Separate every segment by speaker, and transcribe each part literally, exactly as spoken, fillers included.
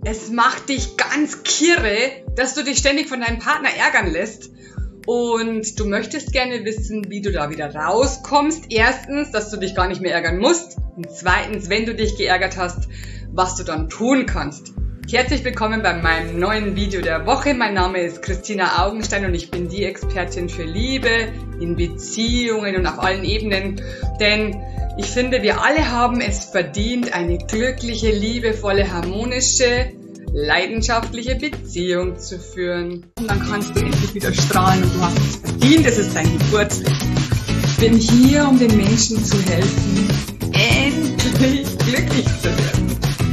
Speaker 1: Es macht dich ganz kirre, dass du dich ständig von deinem Partner ärgern lässt. Und du möchtest gerne wissen, wie du da wieder rauskommst. Erstens, dass du dich gar nicht mehr ärgern musst. Und zweitens, wenn du dich geärgert hast, was du dann tun kannst. Herzlich willkommen bei meinem neuen Video der Woche. Mein Name ist Christina Augenstein und ich bin die Expertin für Liebe in Beziehungen und auf allen Ebenen. Denn ich finde, wir alle haben es verdient, eine glückliche, liebevolle, harmonische, leidenschaftliche Beziehung zu führen. Und dann kannst du endlich wieder strahlen und du hast es verdient. Es ist dein Geburtstag. Ich bin hier, um den Menschen zu helfen, endlich glücklich zu werden.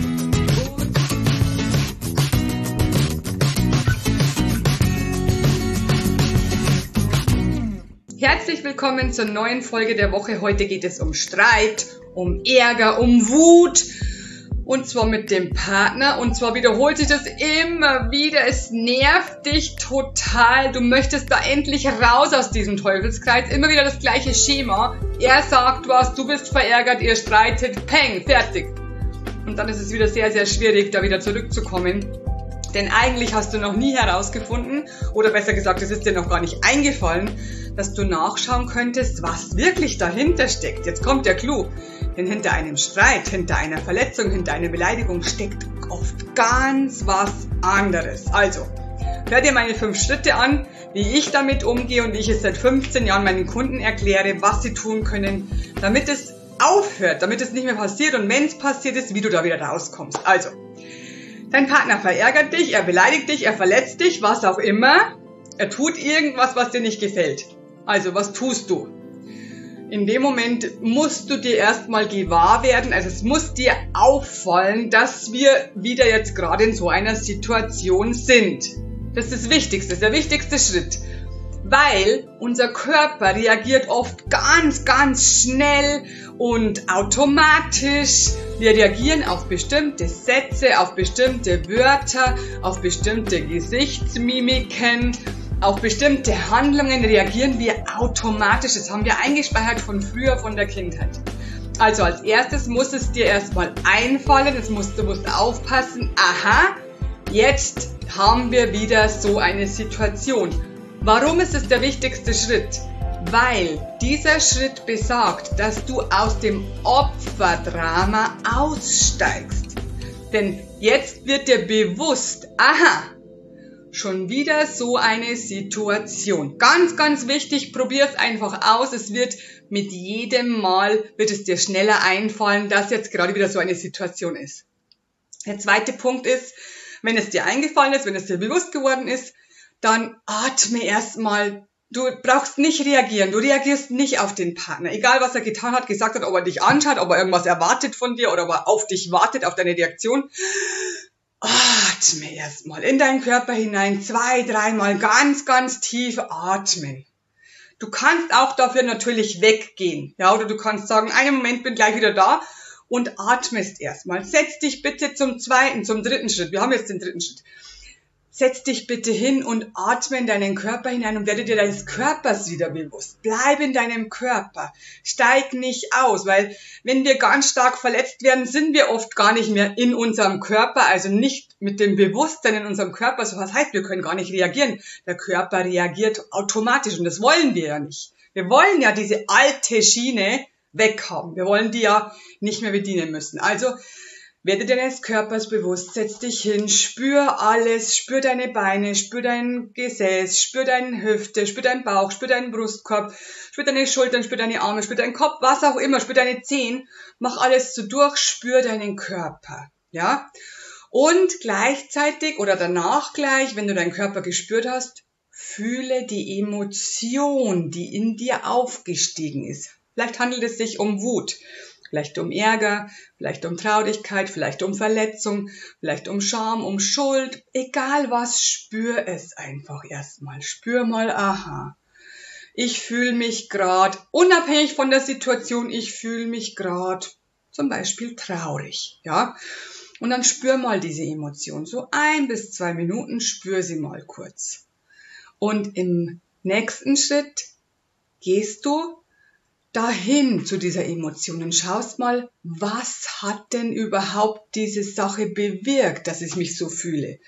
Speaker 1: Herzlich willkommen zur neuen Folge der Woche. Heute geht es um Streit, um Ärger, um Wut. Und zwar mit dem Partner. Und zwar wiederholt sich das immer wieder. Es nervt dich total. Du möchtest da endlich raus aus diesem Teufelskreis. Immer wieder das gleiche Schema. Er sagt was, du bist verärgert, ihr streitet, peng, fertig. Und dann ist es wieder sehr, sehr schwierig, da wieder zurückzukommen. Denn eigentlich hast du noch nie herausgefunden, oder besser gesagt, es ist dir noch gar nicht eingefallen, dass du nachschauen könntest, was wirklich dahinter steckt. Jetzt kommt der Clou. Denn hinter einem Streit, hinter einer Verletzung, hinter einer Beleidigung steckt oft ganz was anderes. Also, hör dir meine fünf Schritte an, wie ich damit umgehe und wie ich es seit fünfzehn Jahren meinen Kunden erkläre, was sie tun können, damit es aufhört, damit es nicht mehr passiert und wenn es passiert ist, wie du da wieder rauskommst. Also, dein Partner verärgert dich, er beleidigt dich, er verletzt dich, was auch immer. Er tut irgendwas, was dir nicht gefällt. Also, was tust du? In dem Moment musst du dir erstmal gewahr werden, also es muss dir auffallen, dass wir wieder jetzt gerade in so einer Situation sind. Das ist das Wichtigste, der wichtigste Schritt. Weil unser Körper reagiert oft ganz, ganz schnell und automatisch. Wir reagieren auf bestimmte Sätze, auf bestimmte Wörter, auf bestimmte Gesichtsmimiken. Auf bestimmte Handlungen reagieren wir automatisch. Das haben wir eingespeichert von früher, von der Kindheit. Also als erstes muss es dir erstmal einfallen, das musst, du musst aufpassen. Aha, jetzt haben wir wieder so eine Situation. Warum ist es der wichtigste Schritt? Weil dieser Schritt besagt, dass du aus dem Opferdrama aussteigst. Denn jetzt wird dir bewusst, aha, schon wieder so eine Situation. Ganz, ganz wichtig, probier es einfach aus. Es wird mit jedem Mal, wird es dir schneller einfallen, dass jetzt gerade wieder so eine Situation ist. Der zweite Punkt ist, wenn es dir eingefallen ist, wenn es dir bewusst geworden ist, dann atme erstmal. Du brauchst nicht reagieren. Du reagierst nicht auf den Partner. Egal, was er getan hat, gesagt hat, ob er dich anschaut, ob er irgendwas erwartet von dir oder ob er auf dich wartet, auf deine Reaktion. Atme erstmal in deinen Körper hinein, zwei, dreimal ganz, ganz tief atmen. Du kannst auch dafür natürlich weggehen, ja, oder du kannst sagen, einen Moment, bin gleich wieder da und atmest erstmal. Setz dich bitte zum zweiten, zum dritten Schritt. Wir haben jetzt den dritten Schritt. Setz dich bitte hin und atme in deinen Körper hinein und werde dir deines Körpers wieder bewusst. Bleib in deinem Körper. Steig nicht aus, weil wenn wir ganz stark verletzt werden, sind wir oft gar nicht mehr in unserem Körper, also nicht mit dem Bewusstsein in unserem Körper. So was heißt, wir können gar nicht reagieren. Der Körper reagiert automatisch und das wollen wir ja nicht. Wir wollen ja diese alte Schiene weghaben. Wir wollen die ja nicht mehr bedienen müssen. Also, werde dir deines Körpers bewusst, setz dich hin, spür alles, spür deine Beine, spür dein Gesäß, spür deine Hüfte, spür deinen Bauch, spür deinen Brustkorb, spür deine Schultern, spür deine Arme, spür deinen Kopf, was auch immer, spür deine Zehen, mach alles so durch, spür deinen Körper, ja? Und gleichzeitig oder danach gleich, wenn du deinen Körper gespürt hast, fühle die Emotion, die in dir aufgestiegen ist. Vielleicht handelt es sich um Wut. Vielleicht um Ärger, vielleicht um Traurigkeit, vielleicht um Verletzung, vielleicht um Scham, um Schuld. Egal was, spür es einfach erstmal. Spür mal, aha. Ich fühle mich gerade, unabhängig von der Situation, ich fühle mich gerade zum Beispiel traurig. Ja? Und dann spür mal diese Emotion. So ein bis zwei Minuten, spür sie mal kurz. Und im nächsten Schritt gehst du dahin zu dieser Emotion und schaust mal, was hat denn überhaupt diese Sache bewirkt, dass ich mich so fühle?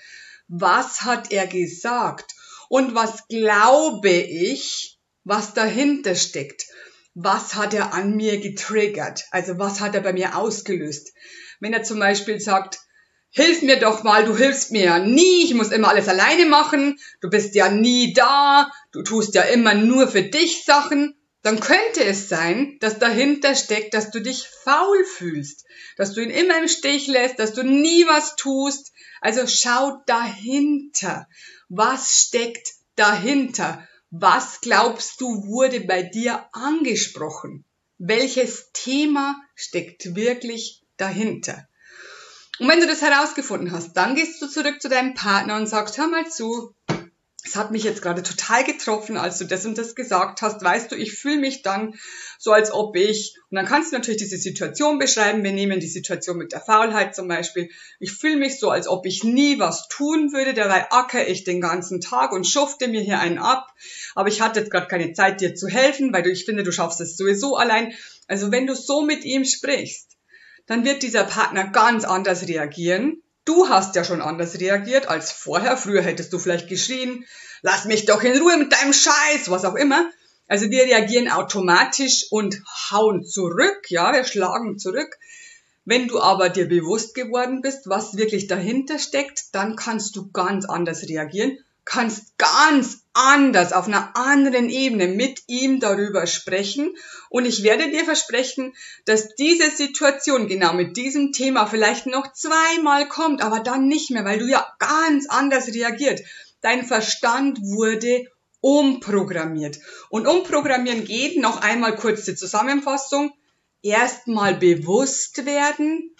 Speaker 1: Was hat er gesagt? Und was glaube ich, was dahinter steckt? Was hat er an mir getriggert? Also was hat er bei mir ausgelöst? Wenn er zum Beispiel sagt, hilf mir doch mal, du hilfst mir ja nie, ich muss immer alles alleine machen, du bist ja nie da, du tust ja immer nur für dich Sachen, dann könnte es sein, dass dahinter steckt, dass du dich faul fühlst, dass du ihn immer im Stich lässt, dass du nie was tust. Also schau dahinter. Was steckt dahinter? Was glaubst du, wurde bei dir angesprochen? Welches Thema steckt wirklich dahinter? Und wenn du das herausgefunden hast, dann gehst du zurück zu deinem Partner und sagst, hör mal zu, es hat mich jetzt gerade total getroffen, als du das und das gesagt hast. Weißt du, ich fühle mich dann so, als ob ich, und dann kannst du natürlich diese Situation beschreiben. Wir nehmen die Situation mit der Faulheit zum Beispiel. Ich fühle mich so, als ob ich nie was tun würde. Dabei ackere ich den ganzen Tag und schufte mir hier einen ab. Aber ich hatte jetzt gerade keine Zeit, dir zu helfen, weil du, ich finde, du schaffst es sowieso allein. Also wenn du so mit ihm sprichst, dann wird dieser Partner ganz anders reagieren. Du hast ja schon anders reagiert als vorher. Früher hättest du vielleicht geschrien, lass mich doch in Ruhe mit deinem Scheiß, was auch immer. Also wir reagieren automatisch und hauen zurück, ja, wir schlagen zurück. Wenn du aber dir bewusst geworden bist, was wirklich dahinter steckt, dann kannst du ganz anders reagieren, kannst ganz anders auf einer anderen Ebene mit ihm darüber sprechen. Und ich werde dir versprechen, dass diese Situation genau mit diesem Thema vielleicht noch zweimal kommt, aber dann nicht mehr, weil du ja ganz anders reagiert. Dein Verstand wurde umprogrammiert. Und umprogrammieren geht, noch einmal kurze Zusammenfassung, erstmal bewusst werden,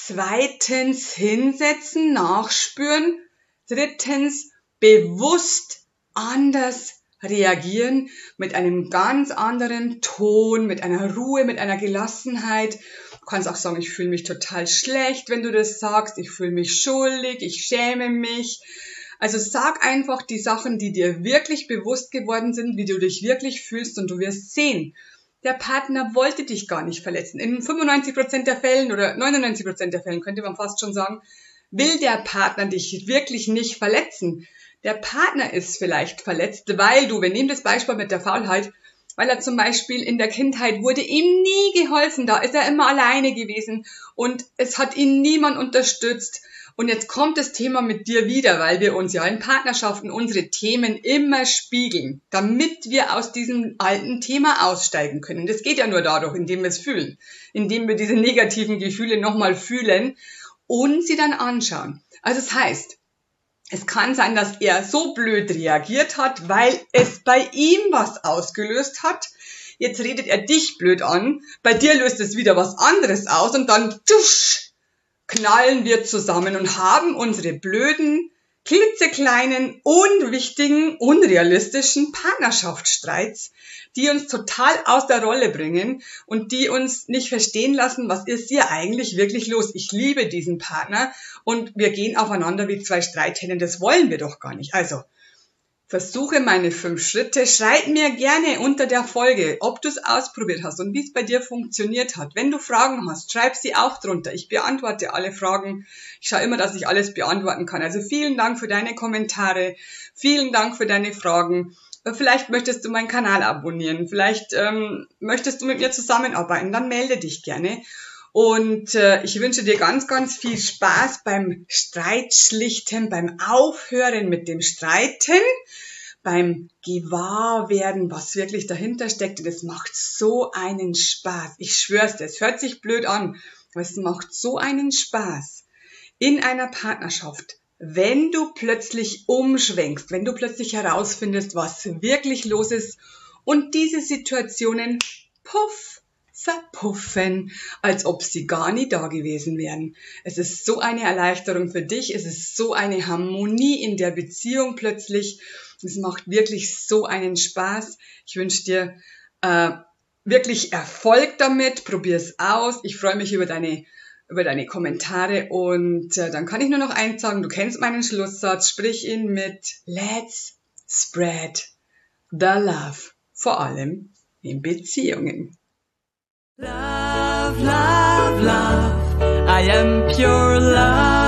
Speaker 1: zweitens hinsetzen, nachspüren, drittens bewusst anders reagieren, mit einem ganz anderen Ton, mit einer Ruhe, mit einer Gelassenheit. Du kannst auch sagen, ich fühle mich total schlecht, wenn du das sagst, ich fühle mich schuldig, ich schäme mich. Also sag einfach die Sachen, die dir wirklich bewusst geworden sind, wie du dich wirklich fühlst, und du wirst sehen, der Partner wollte dich gar nicht verletzen. In fünfundneunzig Prozent der Fällen oder neunundneunzig Prozent der Fällen, könnte man fast schon sagen, will der Partner dich wirklich nicht verletzen. Der Partner ist vielleicht verletzt, weil du, wir nehmen das Beispiel mit der Faulheit, weil er zum Beispiel in der Kindheit wurde ihm nie geholfen, da ist er immer alleine gewesen und es hat ihn niemand unterstützt. Und jetzt kommt das Thema mit dir wieder, weil wir uns ja in Partnerschaften unsere Themen immer spiegeln, damit wir aus diesem alten Thema aussteigen können. Das geht ja nur dadurch, indem wir es fühlen, indem wir diese negativen Gefühle nochmal fühlen und sie dann anschauen. Also das heißt, es kann sein, dass er so blöd reagiert hat, weil es bei ihm was ausgelöst hat. Jetzt redet er dich blöd an, bei dir löst es wieder was anderes aus und dann tusch, knallen wir zusammen und haben unsere blöden, klitzekleinen, unwichtigen, unrealistischen Partnerschaftsstreits, die uns total aus der Rolle bringen und die uns nicht verstehen lassen, was ist hier eigentlich wirklich los. Ich liebe diesen Partner und wir gehen aufeinander wie zwei Streithähne, das wollen wir doch gar nicht. Also, versuche meine fünf Schritte, schreib mir gerne unter der Folge, ob du es ausprobiert hast und wie es bei dir funktioniert hat. Wenn du Fragen hast, schreib sie auch drunter. Ich beantworte alle Fragen. Ich schaue immer, dass ich alles beantworten kann. Also vielen Dank für deine Kommentare, vielen Dank für deine Fragen. Vielleicht möchtest du meinen Kanal abonnieren, vielleicht ähm, möchtest du mit mir zusammenarbeiten, dann melde dich gerne. Und äh, ich wünsche dir ganz, ganz viel Spaß beim Streitschlichten, beim Aufhören mit dem Streiten, beim Gewahrwerden, was wirklich dahinter steckt. Und es macht so einen Spaß. Ich schwör's dir, es hört sich blöd an, aber es macht so einen Spaß in einer Partnerschaft, wenn du plötzlich umschwenkst, wenn du plötzlich herausfindest, was wirklich los ist und diese Situationen, puff, verpuffen, als ob sie gar nie da gewesen wären. Es ist so eine Erleichterung für dich, es ist so eine Harmonie in der Beziehung plötzlich. Es macht wirklich so einen Spaß. Ich wünsche dir äh, wirklich Erfolg damit, probier es aus. Ich freue mich über deine über deine Kommentare und äh, dann kann ich nur noch eins sagen, du kennst meinen Schlusssatz, sprich ihn mit Let's spread the love, vor allem in Beziehungen.
Speaker 2: Love, love, love, I am pure love.